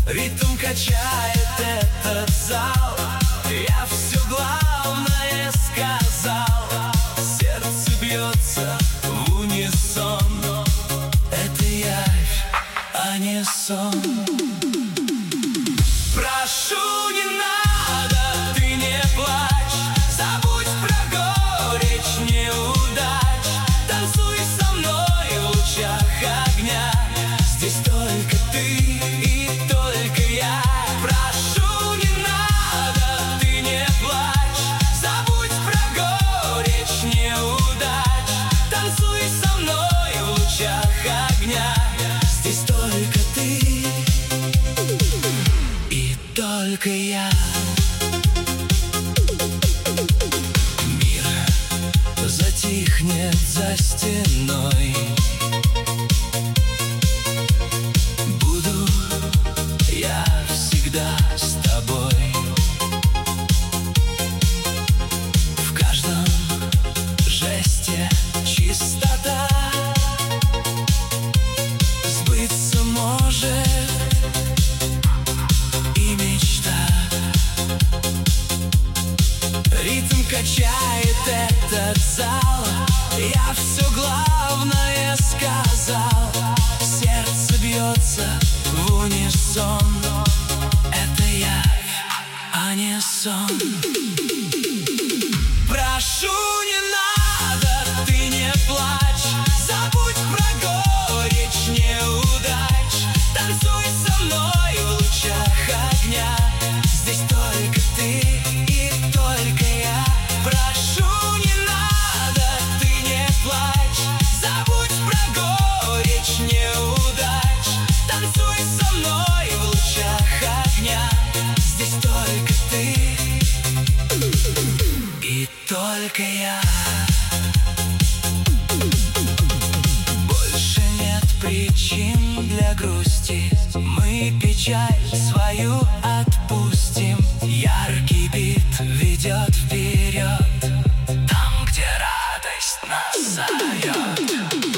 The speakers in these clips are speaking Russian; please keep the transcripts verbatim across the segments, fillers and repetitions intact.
Ритм качает этот зал. Я все главное сказал. Сердце бьется в унисон. Это явь, а не сон. Прошу, не надо, ты не плачь. Забудь про горечь неудач. Танцуй со мной в лучах огня. Здесь только ты и только я. Прошу, не надо, ты не плачь. Забудь про горечь неудач. Танцуй со мной в лучах огня. Здесь только ты и только я. Мир затихнет за стеной. Буду я всегда с тобой. В каждом жесте чистота. Сбыться может и мечта. Ритм качает этот зал. Я все главное сказал. Сердце бьется в унисон. Это явь, а не сон. Прошу, не надо, ты не плачь. Забудь про горечь неудач. Танцуй со мной в лучах огня. Здесь только ты и только я. Прошу, не надо, ты не плачь. Забудь про горечь неудач. Танцуй со мной в лучах огня. Здесь только ты и только я. Больше нет причин для грусти. Мы печаль свою отпустим. Яркий бит ведет вперед, там, где радость нас зовет.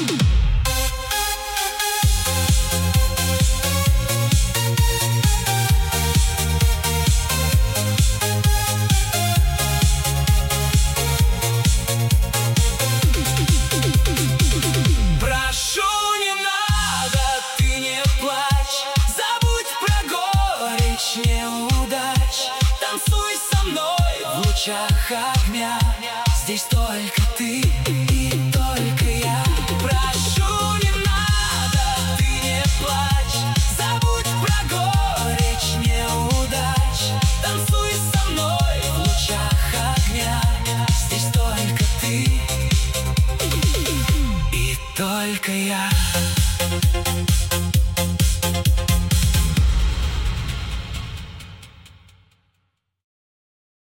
Прошу, не надо, ты не плачь. Забудь про горечь неудач. Танцуй со мной в лучах огня. Здесь только